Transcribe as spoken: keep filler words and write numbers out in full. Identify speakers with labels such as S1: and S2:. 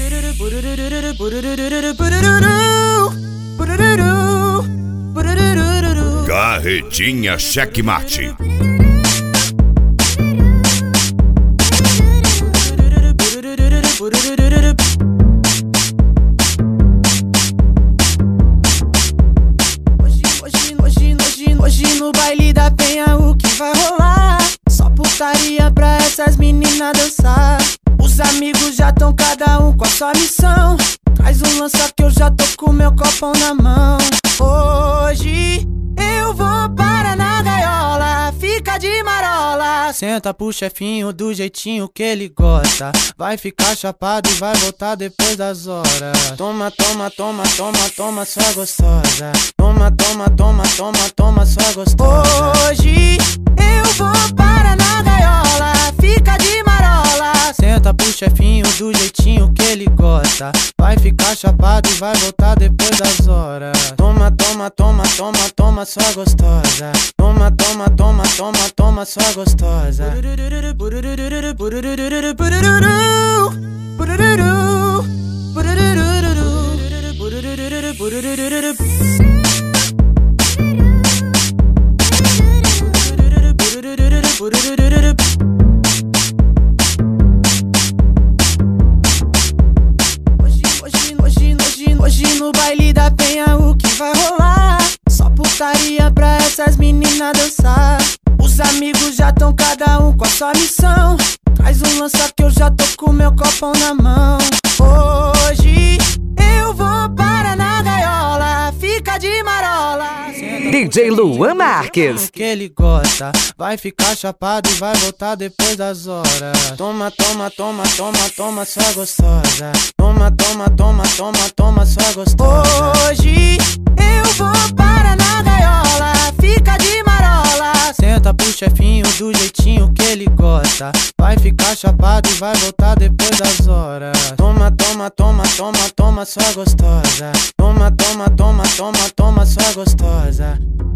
S1: Carretinha Checkmate.
S2: Hoje, hoje, hoje, hoje, hoje no baile da penha o que vai rolar? Só putaria pra essas meninas dançar. Os amigos já tão cada um com a sua missão. Traz um lança que eu já tô com meu copão na mão. Hoje eu vou para na gaiola, fica de marola. Senta pro chefinho do jeitinho que ele gosta. Vai ficar chapado e vai voltar depois das horas. Toma, toma, toma, toma, toma, sua gostosa. Toma, toma, toma, toma, toma, sua gostosa. Hoje eu vou para na gaiola, fica de marola. Senta pro chefinho do jeitinho que ele gosta. Vai ficar chapado e vai voltar depois das horas. Toma, toma, toma, toma, toma, sua gostosa. Toma, toma, toma, toma, toma, sua gostosa. Hoje no baile da penha o que vai rolar? Só putaria pra essas meninas dançar. Os amigos já tão cada um com a sua missão. Traz um lança que eu já tô com meu copão na mão. Hoje eu vou para na gaiola, fica de marola.
S3: D J Luan Marques.
S2: Que ele gosta, vai ficar chapado e vai voltar depois das horas. Toma, toma, toma, toma, toma, sua gostosa. Toma, toma, toma, toma, toma, sua gostosa. Hoje eu vou para na gaiola, fica de marola. Senta pro chefinho do jeitinho que ele gosta. Vai ficar chapado e vai voltar depois das horas. Toma, toma, toma, toma, toma, sua gostosa. Toma, toma, toma, toma, toma, sua gostosa.